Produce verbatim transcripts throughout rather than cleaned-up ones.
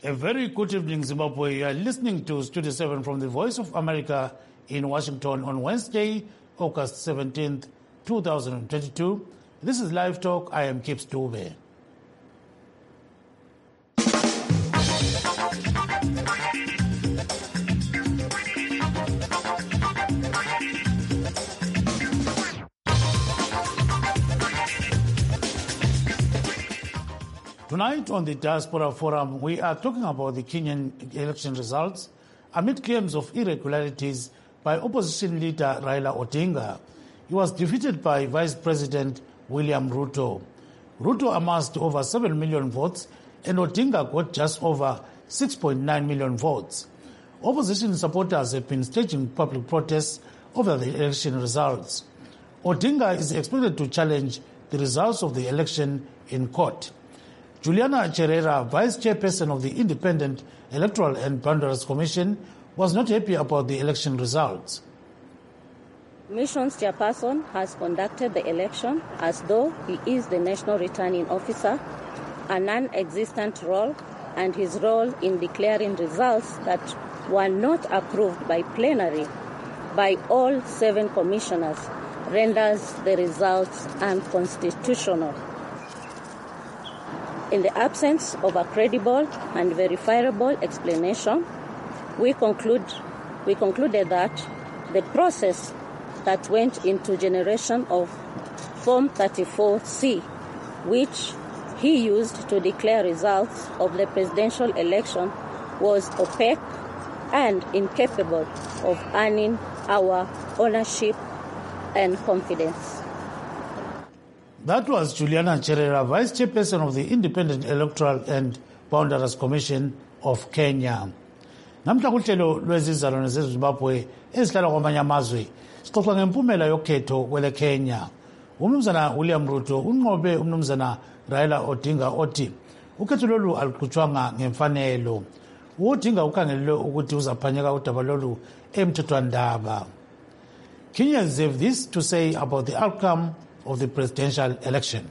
A very good evening, Zimbabwe. You are listening to Studio seven from the Voice of America in Washington on Wednesday, August seventeenth, two thousand twenty-two. This is Live Talk. I am Kip Stube. Tonight on the Diaspora Forum, we are talking about the Kenyan election results amid claims of irregularities by opposition leader Raila Odinga. He was defeated by Vice President William Ruto. Ruto amassed over seven million votes and Odinga got just over six point nine million votes. Opposition supporters have been staging public protests over the election results. Odinga is expected to challenge the results of the election in court. Juliana Cherera, Vice Chairperson of the Independent Electoral and Boundaries Commission, was not happy about the election results. The Commission's chairperson has conducted the election as though he is the National Returning Officer, a non-existent role, and his role in declaring results that were not approved by plenary by all seven commissioners renders the results unconstitutional. In the absence of a credible and verifiable explanation, we conclude we concluded that the process that went into generation of Form thirty-four C, which he used to declare results of the presidential election, was opaque and incapable of earning our ownership and confidence. That was Juliana Cherera, Vice Chairperson of the Independent Electoral and Boundaries Commission of Kenya. Namhla kuhlelo lwezizalwane zeZimbabwe ezihlala kwamanye amazwe sixoxa ngempumela yokhetho kwele Kenya. Umnumzana William Ruto unqobe umnumzana Raila Odinga othi ukhetho lolu aluqhutshwanga ngemfanelo. UOdinga ukhangelelwe ukuthi uzaphanyeka udaba lolu emthethwandaba. Kenyans have this to say about the outcome of the presidential election.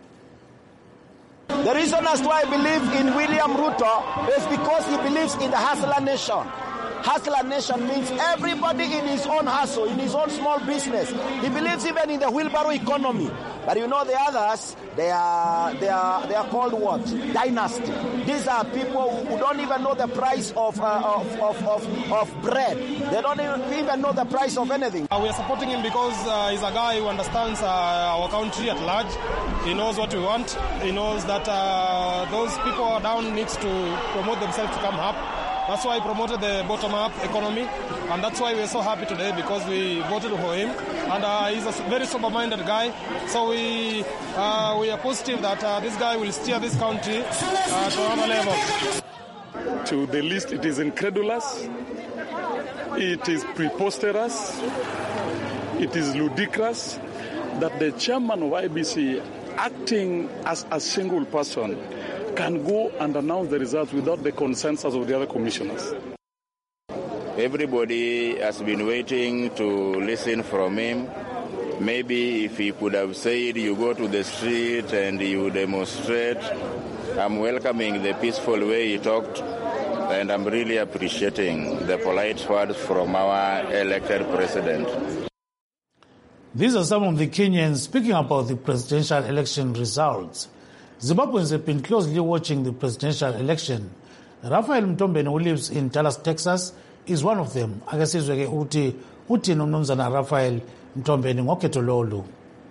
The reason as to why I believe in William Ruto is because he believes in the hustler nation. Hustler nation means everybody in his own hustle, in his own small business. He believes even in the wheelbarrow economy. But you know the others, they are they are they are called what? Dynasty. These are people who don't even know the price of uh, of, of of of bread. They don't even know the price of anything. Uh, we are supporting him because uh, he's a guy who understands uh, our country at large. He knows what we want. He knows that uh, those people down needs to promote themselves to come up. That's why he promoted the bottom-up economy, and that's why we're so happy today because we voted for him. And uh, he's a very sober-minded guy, so we uh, we are positive that uh, this guy will steer this country uh, to another level. To the list, it is incredulous, it is preposterous, it is ludicrous that the chairman of I B C, acting as a single person, can go and announce the results without the consensus of the other commissioners. Everybody has been waiting to listen from him. Maybe if he could have said, you go to the street and you demonstrate. I'm welcoming the peaceful way he talked, and I'm really appreciating the polite words from our elected president. These are some of the Kenyans speaking about the presidential election results. Zimbabweans have been closely watching the presidential election. Raphael Mtombeni, who lives in Dallas, Texas, is one of them. Akasizweke uthi uthi nomnumzana Raphael Mtombeni ngokhetho lolu.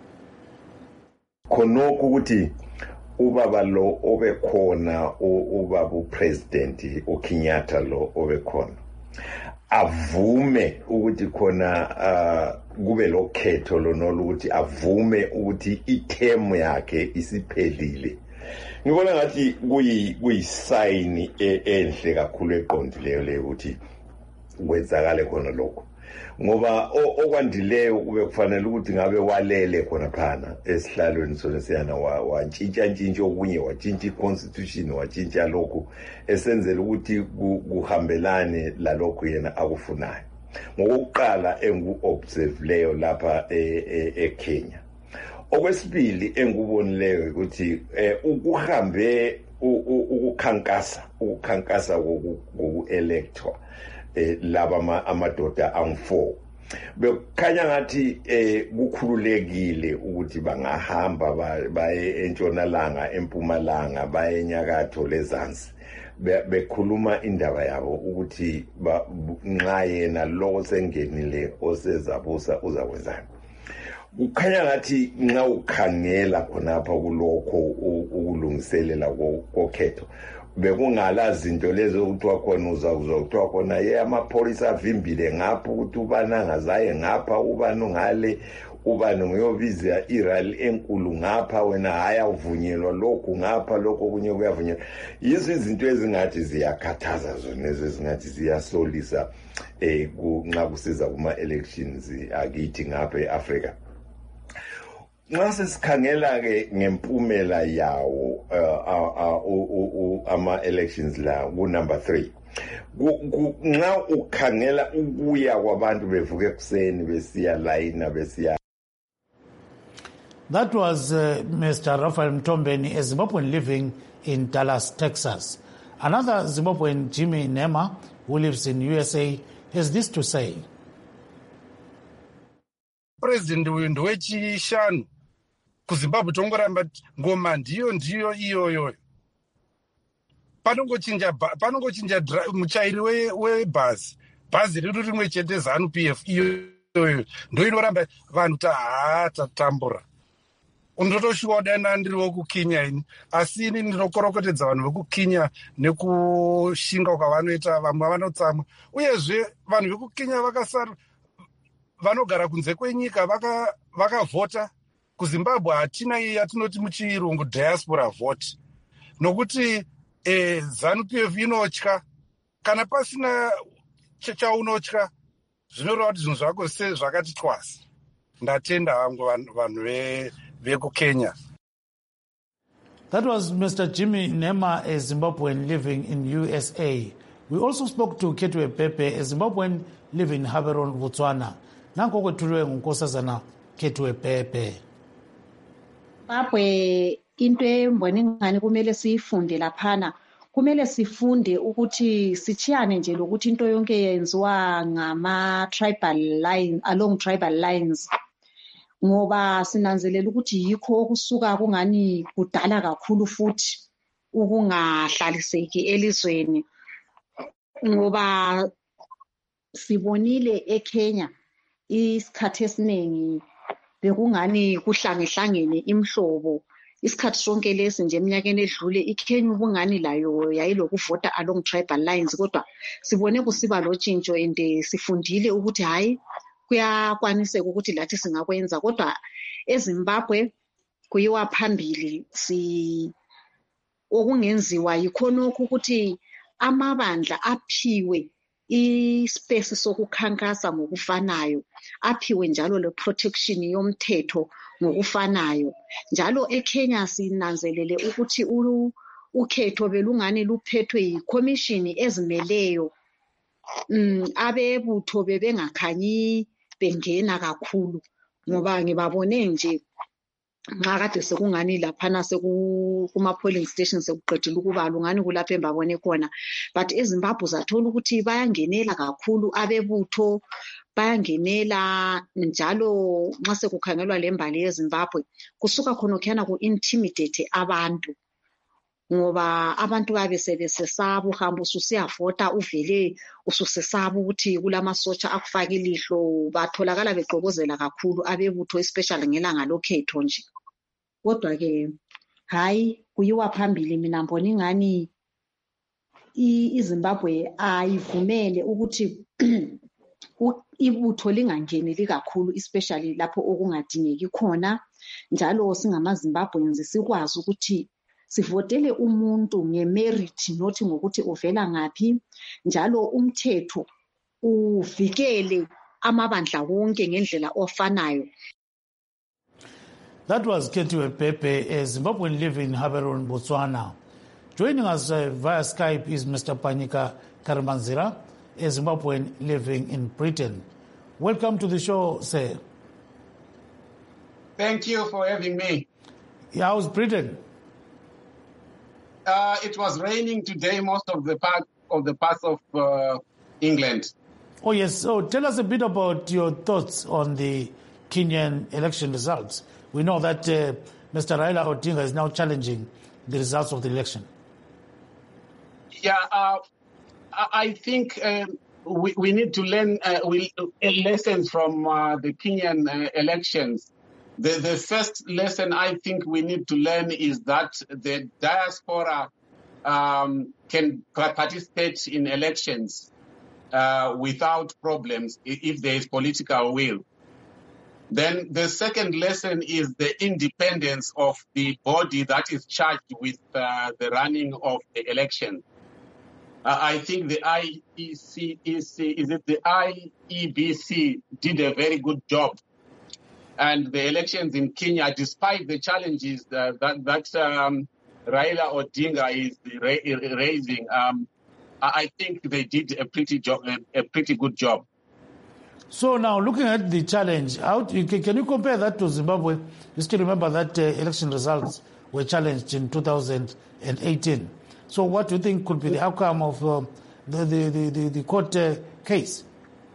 Khonokho ukuthi ubaba lo obekhona ubaba upresident uKenyatta lo obekhona avume ukuthi khona kube lokhetho lonolo ukuthi avume ukuthi ithemu yakhe isiphelile. Ngibona ngathi kuyi kuyisign enhle kakhulu eqondileyo le ukuthi kwenzakale khona lokho. Ngoba okwandileyo kube kufanele ukuthi ngabe walele khona phana esihlalweni sona siyana wantshintsha ntshintsho okunye watshintsha iconstitution watshintsha lokho esenzela ukuthi kuhambelane lalokho yena akufunayo. Ngokuqala engu observe leyo lapha eKenya. Okwesibili engubonileyo ukuthi ukuhambe ukukhankasa ukukhankasa koku-electwa eh laba amadoda angu-four bekukhanya ngathi eh kukhululekile ukuthi bangahamba baye entshonalanga empumalanga baye enyakatho lezansi bekhuluma indaba yabo ukuthi nxa yena lo sengenile osezabusa uzakwenzani. Kukhanya ngathi nxa ukhangela khonapha kulokho ukulungiselela kokhetho bekungala zinto lezo ukuthiwa khona uzakuzwa kuthiwa khona ye amapholisa avimbile ngapha ukuthi ubani angazaye ngapha ubani ngale ubani nguyobiza irali enkulu ngapha wena hayi awuvunyelwa lokhu ngapha lokho kunye kuyavunyelwa. Yizo izinto ezingathi ziyakhathaza zona ezingathi ziyasolisa eh nxa kusiza kuma elections akithi ngapha eAfrica. Nxa sesikhangela ke ngempumela yawo ama elections la ku number three nxa ukhangela ukuya kwabantu bevuka ekuseni besiya layina besiya. That was uh, Mister Raphael Mtombeni, a Zimbabwean living in Dallas, Texas. Another Zimbabwean, Jimmy Nema, who lives in U S A, has this to say. President wechishanu kuZimbabwe tongoramba ngoma ndiyo ndiyo iyoyo. Panongochinja panongochinja muchairi we webhazi. Bhazi riri rimwe chete ZANU P F iyoyo. Ndo inoramba vanhu ta tatambura. Undotoshuwa dana ndiri wokukinya ini asi ini ndinokorokotedza vanhu vekukinya nekushinga kwavanoita vamwe vanotsamwa uyezve vanhu vekukinya vakasara vanogara kunze kwenyika vaka vakavhota kuZimbabwe hatina iyi yatinoti muchirungu diaspora vote nokuti eh, ZANU P F inotya kana pasina chaunotya zvinoreva kuti zvinhu zvako se zvakati twasi. Ndatenda hangu vanhu ve Kenya. That was Mister Jimmy Nema, a Zimbabwean living in U S A. We also spoke to Ketwe Pepe, a Zimbabwean living in Gaborone, Botswana. Nanko kwethuliwe ngunkosazana Ketwe Pepe. Zimbabwe into embona ngani kumele siyifunde laphana. Kumele sifunde ukuthi sichiyane nje lokuthi into yonke yenziwa ngama tribal lines along tribal lines. Ngoba sinanzelela ukuthi yikho okusuka kungani kudala kakhulu futhi ukungahlaliseki elizweni ngoba sibonile eKenya isikhathi esiningi bekungani kuhlangehlangene imhlobo isikhathi sonke lesi nje eminyakeni edlule iKenya ubungani layo yayilokuvota along tribal lines kodwa sibone kusiba lotshintsho ende sifundile ukuthi hayi kuyakwaniseka ukuthi lathi singakwenza kodwa eZimbabwe kuyiwa phambili si okungenziwa yikhonokho ukuthi amabandla aphiwe ispace sokukhankasa ngokufanayo aphiwe njalo le protection yomthetho ngokufanayo njalo eKenya sinanzelele ukuthi ukhetho belungani luphethwe yiCommission ezimeleyo mm abebutho bebengakhanyi bengena kakhulu ngoba ngibabone nje nxa kade sekungani laphana sekuma polling stations sekuqedile ukubala ungani kulapho embabone khona but eZimbabwe zathola ukuthi bayangenela kakhulu abebutho bayangenela njalo nxa sekukhangelwa lembali yeZimbabwe kusuka khona khona ku intimidate abantu ngoba abantu babe sebesesaba uhamba ususiyavota uvele ususesaba ukuthi kulamasotsha akufaka ilihlo batholakala beqokozela kakhulu abebutho especially ngelanga lokhetho nje kodwa ke hayi kuyiwa phambili mina mbona ingani iZimbabwe ayivumele ukuthi ibutho lingangeneli kakhulu especially lapho okungadingeki khona njalo singamaZimbabweans sikwazi ukuthi sivotele umuntu ngemerit nothi ngokuthi uvela ngaphi njalo umthetho uvikele amabandla wonke ngendlela ofanayo. That was Ketwe Pepe, a Zimbabwean living in Gaborone, Botswana. Joining us uh, via Skype is Mister Panyika Karimanzira, a Zimbabwean living in Britain. Welcome to the show, sir. Thank you for having me. How's Britain? Uh, it was raining today, most of the part of the parts of uh, England. Oh, yes. So tell us a bit about your thoughts on the Kenyan election results. We know that uh, Mister Raila Odinga is now challenging the results of the election. Yeah, uh, I think um, we, we need to learn uh, we, uh, lessons from uh, the Kenyan uh, elections. The, the first lesson I think we need to learn is that the diaspora um, can participate in elections uh, without problems if there is political will. Then the second lesson is the independence of the body that is charged with uh, the running of the election. Uh, I think the I E C, is it the I E B C did a very good job. And the elections in Kenya, despite the challenges that, that, that um, Raila Odinga is ra- raising, um, I think they did a pretty job, a pretty good job. So now, looking at the challenge, how do you, can you compare that to Zimbabwe? You still remember that uh, election results were challenged in two thousand eighteen. So what do you think could be the outcome of uh, the, the, the, the, the court uh, case?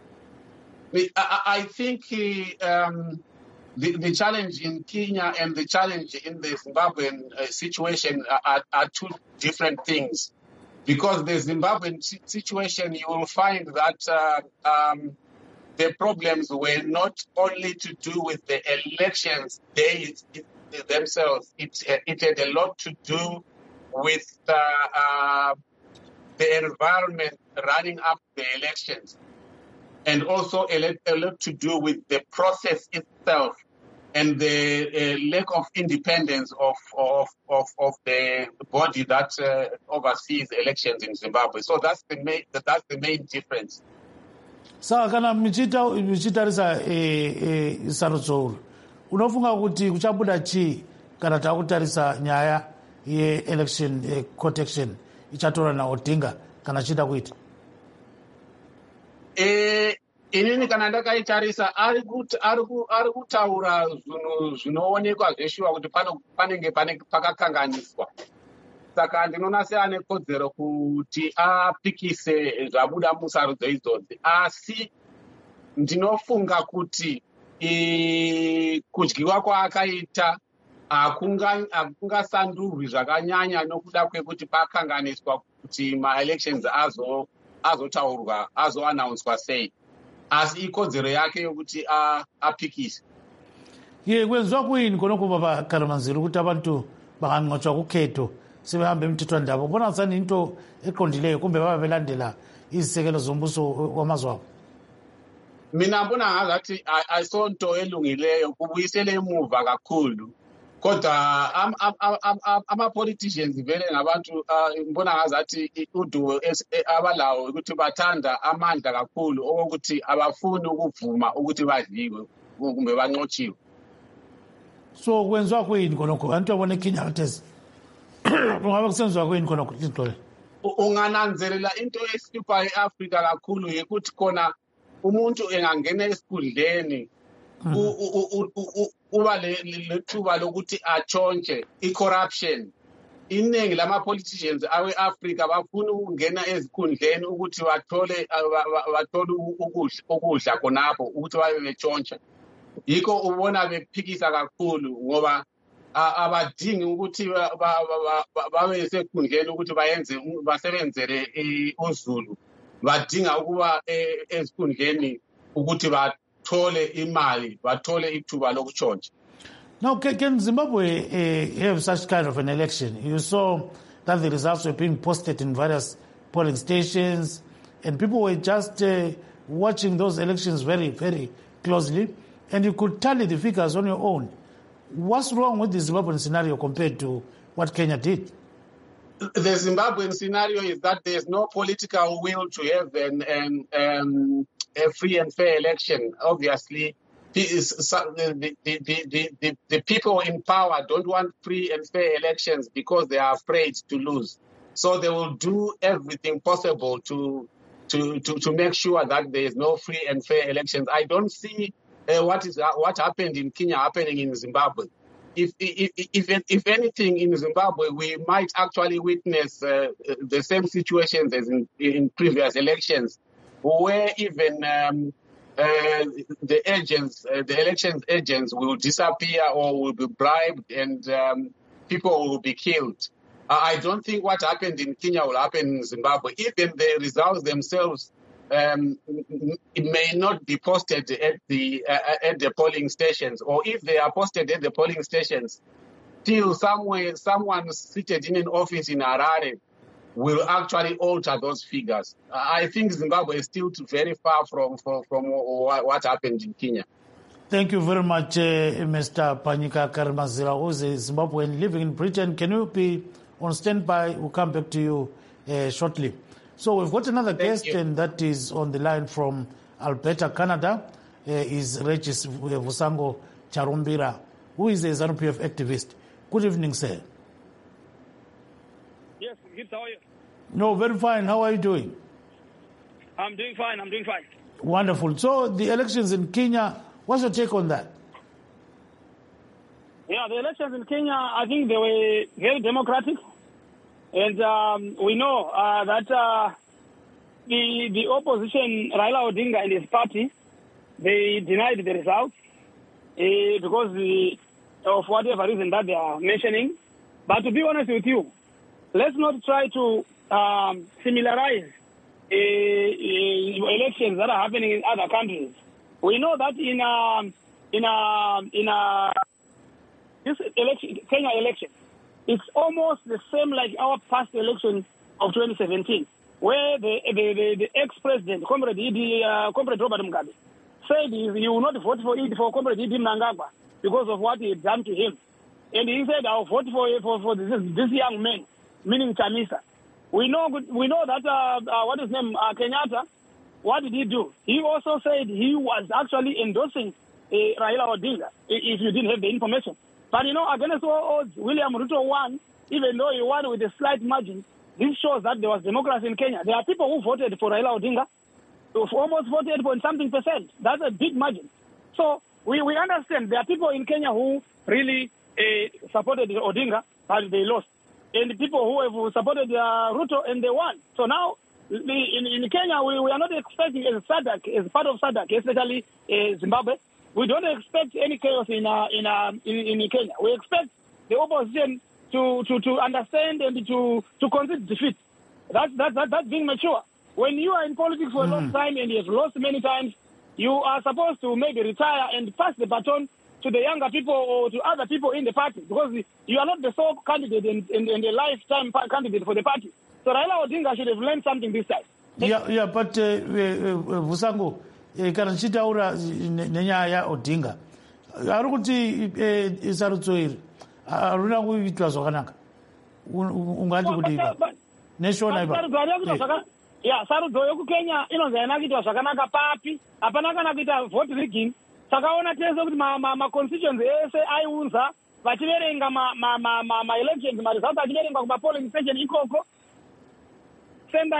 I, I think um, the, the challenge in Kenya and the challenge in the Zimbabwean uh, situation are, are two different things. Because the Zimbabwean situation, you will find that uh, um, the problems were not only to do with the elections days themselves. It, it had a lot to do with uh, uh, the environment running up the elections, and also a lot, a lot to do with the process itself and the uh, lack of independence of of, of, of the body that uh, oversees elections in Zimbabwe. So that's the main that's the main difference. Saka kana michita michitarisa eh eh Sarudzoro unofunga kuti kuchabuda chi kana takutarisa nyaya ye election eh, court action ichatora na Odinga kana chida kuita eh inini kana ndakaitarisa ari kuti ari kutaura zvinhu zvinoonekwa zveshuwa kuti panenge pakakanganiswa. Saka ndinoona seane kodzero kuti apikise zvabuda musarudzo idzodzi, asi ndinofunga kuti kudyiwa kwaakaita hakungasandurwi zvakanyanya nokuda kwekuti pakanganiswa kuti ma-elections azotaurwa azoannouncwa sei, asi ikodzero yake yokuti apikise. Ye kwenziwa kuyini khonokho paKalamanzira ukuthi abantu banganqotshwa kukhetho sebehambe emthethwandaba? Ubona sani into eqondileyo kumbe baba belandela izisekelo zombuso wamazwe abo? Mina mbona ngazathi ayisonto elungileyo, kubuyisele emuva kakhulu. Kodwa ama-politicians vele ngabantu mbona ngazathi udumo abalawo ukuthi bathanda amandla kakhulu okokuthi abafuni ukuvuma ukuthi badliwe kumbe banqotshiwe. So kwenziwa kuyini khonokho? Abantu abone eKenya kathesi kungabe kusenziwa kuyini khonokho Xole? Ungananzelela into esihlupha e-Afrika kakhulu yikuthi khona umuntu engangena esikhundleni uba lethuba lokuthi atshontshe i-corruption. Iningi lama-politicians awe-Afrika bafuna ukungena ezikhundleni ukuthi bathole bathole ukudla khonapho ukuthi babe betshontsha. Yikho ubona bephikisa kakhulu ngoba abadingi ukuthi babe sekhundleni ukuthi bayenze basebenzele uZulu, badinga ukuba esikhundleni ukuthi bathole imali, bathole ithuba lokutshontsha. Now, can Zimbabwe uh, have such kind of an election? You saw that the results were being posted in various polling stations, and people were just uh, watching those elections very, very closely, and you could tally the figures on your own. What's wrong with the Zimbabwean scenario compared to what Kenya did? The Zimbabwean scenario is that there's no political will to have an, an, um, a free and fair election. Obviously, the, the, the, the, the people in power don't want free and fair elections because they are afraid to lose. So they will do everything possible to, to, to, to make sure that there is no free and fair elections. I don't see Uh, what is uh, what happened in Kenya happening in Zimbabwe. if, if, if, if anything in Zimbabwe, we might actually witness uh, the same situations as in, in previous elections, where even um, uh, the agents, uh, the elections agents will disappear or will be bribed and um, people will be killed. I don't think what happened in Kenya will happen in Zimbabwe. Even the results themselves um, it may not be posted at the uh, at the polling stations, or if they are posted at the polling stations, still somewhere someone seated in an office in Harare will actually alter those figures. I think Zimbabwe is still very far from from, from what happened in Kenya. Thank you very much, uh, Mister Panyika Karimazira, who is a Zimbabwean living in Britain. Can you be on standby? We'll come back to you uh, shortly. So we've got another Thank guest, you. and that is on the line from Alberta, Canada, uh, is Regis Vusango Charumbira, who is a ZANU-P F activist. Good evening, sir. Yes, good. How are you? No, very fine. How are you doing? I'm doing fine. I'm doing fine. Wonderful. So the elections in Kenya, what's your take on that? Yeah, the elections in Kenya, I think they were very democratic. And um, we know uh, that uh, the the opposition, Raila Odinga and his party, they denied the results uh, because the, of whatever reason that they are mentioning. But to be honest with you, let's not try to um, similarize uh, uh, elections that are happening in other countries. We know that in a, in a, in a, this election, Kenya election, it's almost the same like our past election of twenty seventeen, where the the, the, the ex-president, Comrade Idi, uh, Comrade Robert Mugabe, said he, he will not vote for Idi, for Comrade Idi Mnangagwa because of what he had done to him. And he said, I'll vote for for, for this, this young man, meaning Chamisa. We know we know that, uh, uh, what is his name, uh, Kenyatta, what did he do? He also said he was actually endorsing uh, Raila Odinga, if you didn't have the information. But, you know, against all odds, William Ruto won, even though he won with a slight margin. This shows that there was democracy in Kenya. There are people who voted for Raila Odinga, who almost voted for something percent. That's a big margin. So we, we understand there are people in Kenya who really uh, supported Odinga, but they lost. And the people who have supported uh, Ruto, and they won. So now, the, in, in Kenya, we, we are not expecting as SADC, as part of SADC, especially uh, Zimbabwe, we don't expect any chaos in uh, in, uh, in in Kenya. We expect the opposition to, to, to understand and to, to concede defeat. That's that, that, that's being mature. When you are in politics for mm. a long time and you have lost many times, you are supposed to maybe retire and pass the baton to the younger people or to other people in the party, because you are not the sole candidate and, and, and a lifetime candidate for the party. So Raila Odinga should have learned something this time. Yeah, yeah, but uh, uh, Vusango, kana chitaura nenyaya ya Odinga ari kuti isarudzo iri arina kuitwa zvakanaka ungati kudiva neshona ipa ya sarudzo yekukenya inonzi haina kuitwa zvakanaka papi hapana kana kuita vote rigging. Takaona tese kuti ma-constituency ese aiunza vachiverenga ma-elections maresults achiverengwa kuma-polling station ikoko senda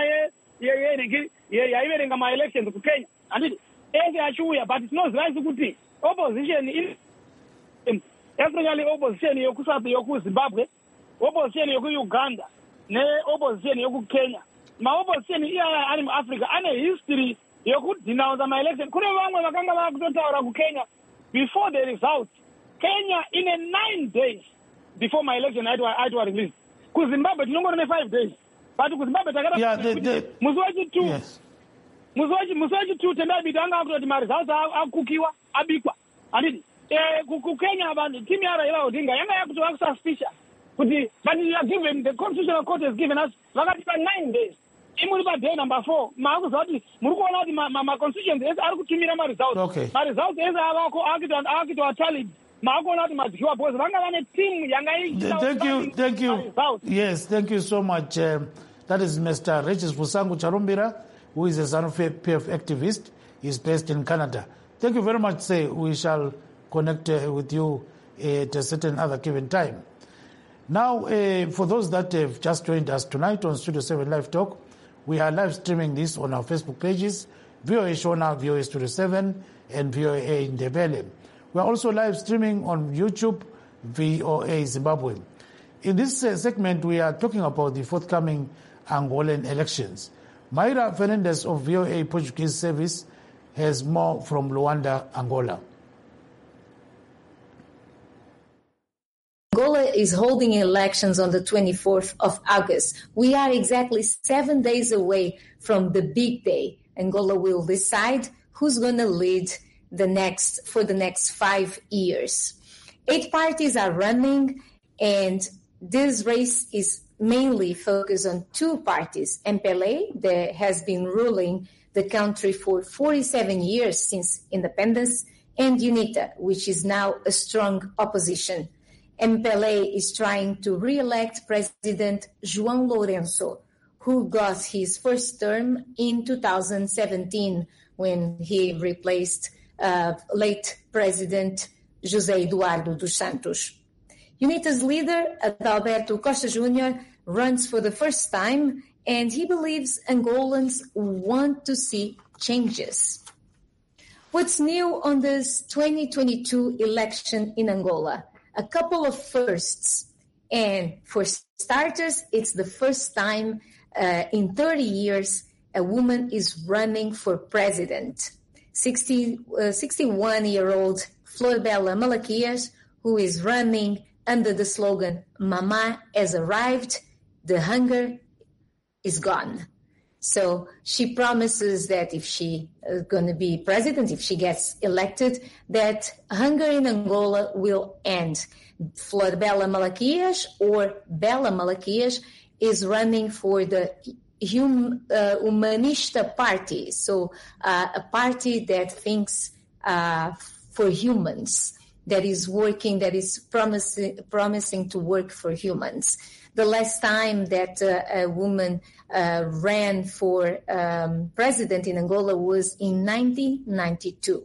yaiverenga ma-elections kukenya handiti ese achiuya, but tinozivaisi kuti opposition especially opposition yokuzimbabwe, opposition yokuuganda ne-opposition yokukenya, ma-opposition iyaya ari muafrica ane history yokudenounce ma-election. Kune vamwe vakanga vakutotaura kukenya before the results. Kenya in a nine days before my election aitwa released. Kuzimbabwe tinongona five days, but kuzimbabwe takata musi wachitu musi wachitu tendabita anga akutoti ma-results akukiwa abikwa handiti kukenya vanhu timu yaRaila Odinga yanga yakuti vakususpicious kuti but you are given, the constitutional court has given us vakatipa nine days. Imuri pa day number four maakuziva kuti muri kuona kuti ma-constitutions ese ari kutumira ma-results ma-results ese avako akitoa tallied maakuona kuti madyiwa because vanga vane team yanga thank you thank you yes thank you so much. Uh, that is Mister Regis Vusango Charumbira, who is a ZANU-P F activist. He's based in Canada. Thank you very much, sir. We shall connect uh, with you at a certain other given time. Now, uh, for those that have just joined us tonight on Studio seven Live Talk, we are live streaming this on our Facebook pages, V O A Shona, V O A Studio seven, and V O A Indebele. We are also live streaming on YouTube, V O A Zimbabwe. In this uh, segment, we are talking about the forthcoming Angolan elections. Mayra Fernandez of V O A Portuguese Service has more from Luanda, Angola. Angola is holding elections on the twenty-fourth of August. We are exactly seven days away from the big day. Angola will decide who's going to lead the next for the next five years. Eight parties are running, and this race is mainly focused on two parties. M P L A, that has been ruling the country for forty-seven years since independence, and UNITA, which is now a strong opposition. M P L A is trying to re-elect President João Lourenço, who got his first term in two thousand seventeen when he replaced uh, late President José Eduardo dos Santos. UNITA's leader, Adalberto Costa Júnior, runs for the first time, and he believes Angolans want to see changes. What's new on this twenty twenty-two election in Angola? A couple of firsts. And for starters, it's the first time uh, in thirty years a woman is running for president. sixty, uh, sixty-one-year-old Florbela Malaquias, who is running under the slogan, Mama has arrived, the hunger is gone. So she promises that if she is going to be president, if she gets elected, that hunger in Angola will end. Florbela Malaquias, or Bela Malaquias, is running for the hum, uh, Humanista Party, so uh, a party that thinks uh, for humans, that is working, that is promising, promising to work for humans. The last time that uh, a woman uh, ran for um, president in Angola was in nineteen ninety-two.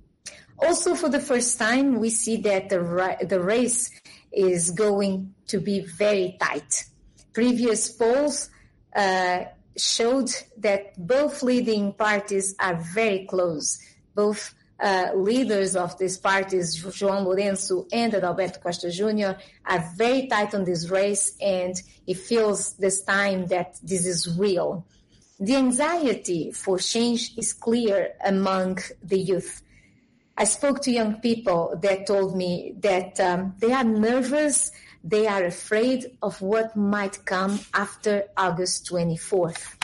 Also, for the first time, we see that the, ra- the race is going to be very tight. Previous polls uh, showed that both leading parties are very close. Both Uh, leaders of these parties, João Lourenço and Adalberto Costa Júnior, are very tight on this race, and it feels this time that this is real. The anxiety for change is clear among the youth. I spoke to young people that told me that um, they are nervous, they are afraid of what might come after August twenty-fourth.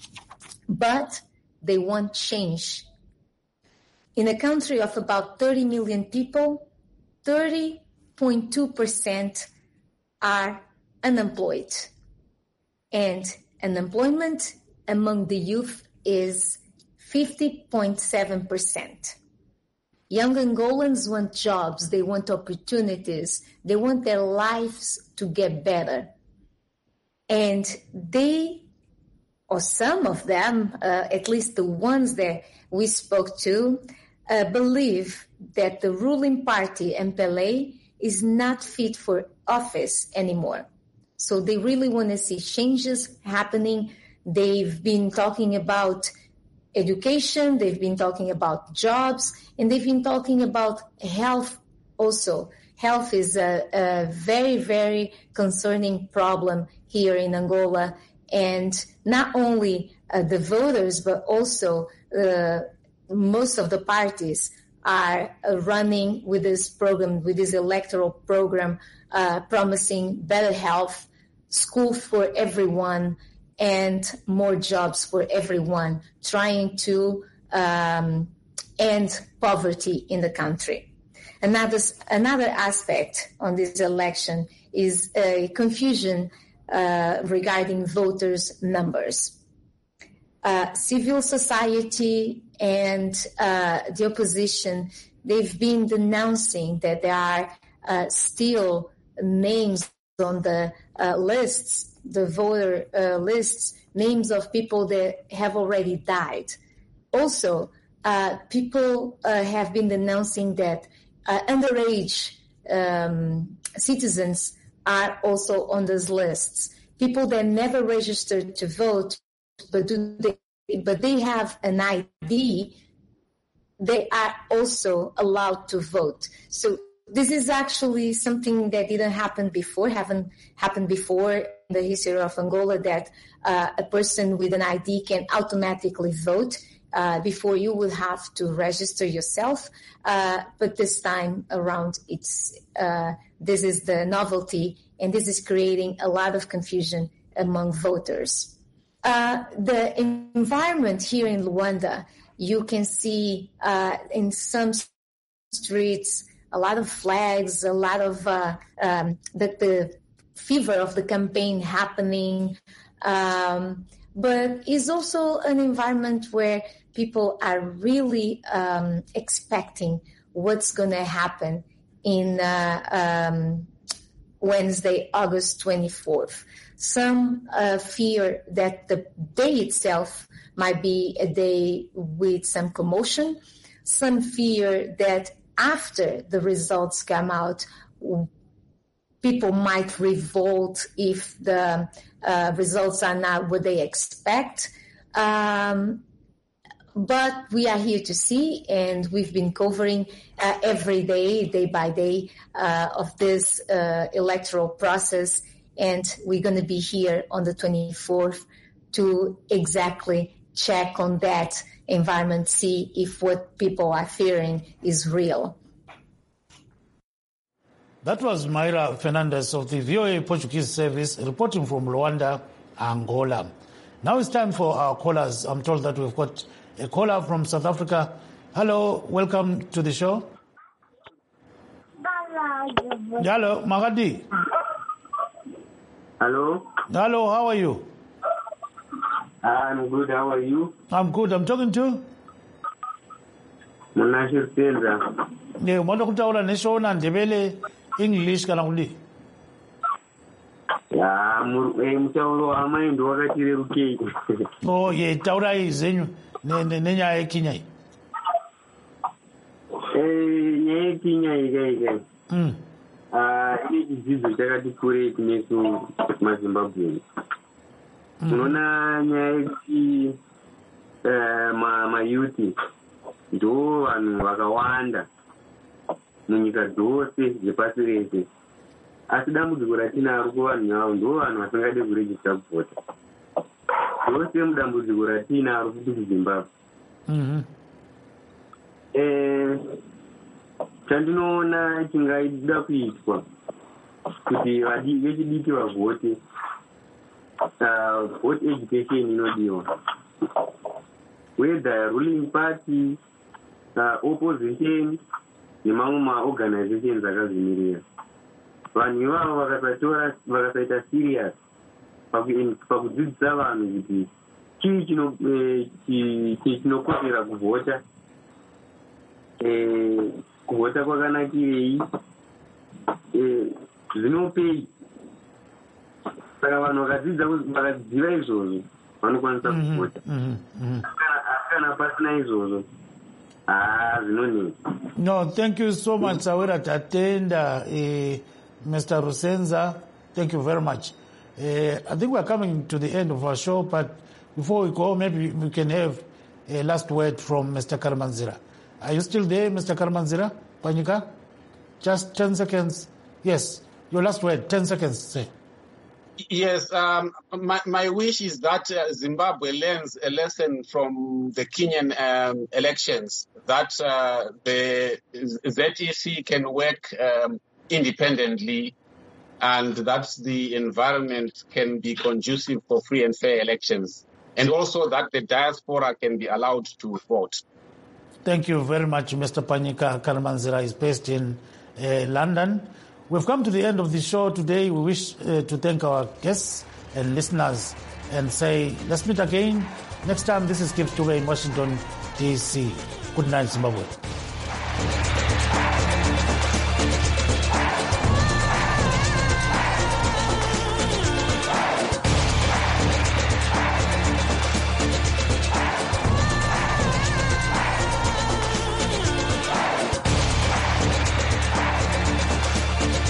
But they want change. In a country of about thirty million people, thirty point two percent are unemployed. And unemployment among the youth is fifty point seven percent. Young Angolans want jobs, they want opportunities, they want their lives to get better. And they, or some of them, uh, at least the ones that we spoke to, Uh, believe that the ruling party, M P L A, is not fit for office anymore. So they really want to see changes happening. They've been talking about education, they've been talking about jobs, and they've been talking about health also. Health is a, a very, very concerning problem here in Angola. And not only uh, the voters, but also uh, most of the parties are uh, running with this program, with this electoral program, uh, promising better health, school for everyone, and more jobs for everyone, trying to um, end poverty in the country. Another, another aspect on this election is a confusion uh, regarding voters' numbers. Uh, civil society and uh, the opposition, they've been denouncing that there are uh, still names on the uh, lists, the voter uh, lists, names of people that have already died. Also, uh, people uh, have been denouncing that uh, underage um, citizens are also on those lists. People that never registered to vote, but do they, but they have an I D, they are also allowed to vote. So this is actually something that didn't happen before, haven't happened before in the history of Angola, that uh, a person with an I D can automatically vote. Uh, before you will have to register yourself, uh, but this time around, it's uh, this is the novelty, and this is creating a lot of confusion among voters. Uh, the environment here in Luanda, you can see uh, in some streets a lot of flags, a lot of uh, um, the, the fever of the campaign happening. Um, but it's also an environment where people are really um, expecting what's going to happen in uh, um, Wednesday, August twenty-fourth. Some uh, fear that the day itself might be a day with some commotion. Some fear that after the results come out, people might revolt if the uh, results are not what they expect. Um, but we are here to see, and we've been covering uh, every day, day by day, uh, of this uh, electoral process, and we're going to be here on the twenty-fourth to exactly check on that environment, see if what people are fearing is real. That was Mayra Fernandez of the V O A Portuguese service reporting from Luanda, Angola. Now it's time for our callers. I'm told that we've got a caller from South Africa. Hello, welcome to the show. Hello, Magadi. Hello. Hello, how are you? I'm good, how are you? I'm good. I'm talking to? Munashir Tenza. Ne, mwanda kutaula nesho na ndebele English kana kuli? Ya, mutauro amai ndo wakati rukei. Oh, ye, taura izenyu. Nenya ya kinyai. Eh, nye kinyai gai gai. Mm. Ah, ini jizu chaka tikure kunesu mazimbabwe. Unaona nyaya ki ma mayuti ndo vanhu vakawanda munyika dzose dzepasi rese, asi dambudziko ratinaro kuvanhu avo ndo vanhu vasingade kurejista kuvhota. Dzose mudambudziko ratinaro futi kuzimbabwe. Chandinoona chingaida kuitwa kuti vechidiki vavhote, Uh, vote education inodiwa, whether ruling party, uh, opposition nemamwe maorganizations akazvimirira. Vanhu ivavo vakasatora vakasaita serious pakudzidzisa vanhu kuti chii chinokodzera kuvhota, kuvhota kwakanakirei, zvinopei. Saka vanhu vakadzidza vakadziva izvozvo vanokwanisa kuvhota. Kana pasina izvozvo ah zvinonetsa. No, thank you so much, Sawira Tatenda, uh, Mister Rusenza. Thank you very much. Uh, I think we're coming to the end of our show, but before we go, maybe we can have a last word from Mister Karamanzira. Are you still there, Mister Karamanzira? Panyika? Just ten seconds. Yes, your last word, ten seconds, say. Yes, um, my, my wish is that uh, Zimbabwe learns a lesson from the Kenyan um, elections, that uh, the Z E C can work um, independently, and that the environment can be conducive for free and fair elections, and also that the diaspora can be allowed to vote. Thank you very much, Mister Panyika Karamanzira is based in uh, London. We've come to the end of the show today. We wish uh, to thank our guests and listeners and say, let's meet again next time. This is Kip Ture in Washington, D C. Good night, Zimbabwe.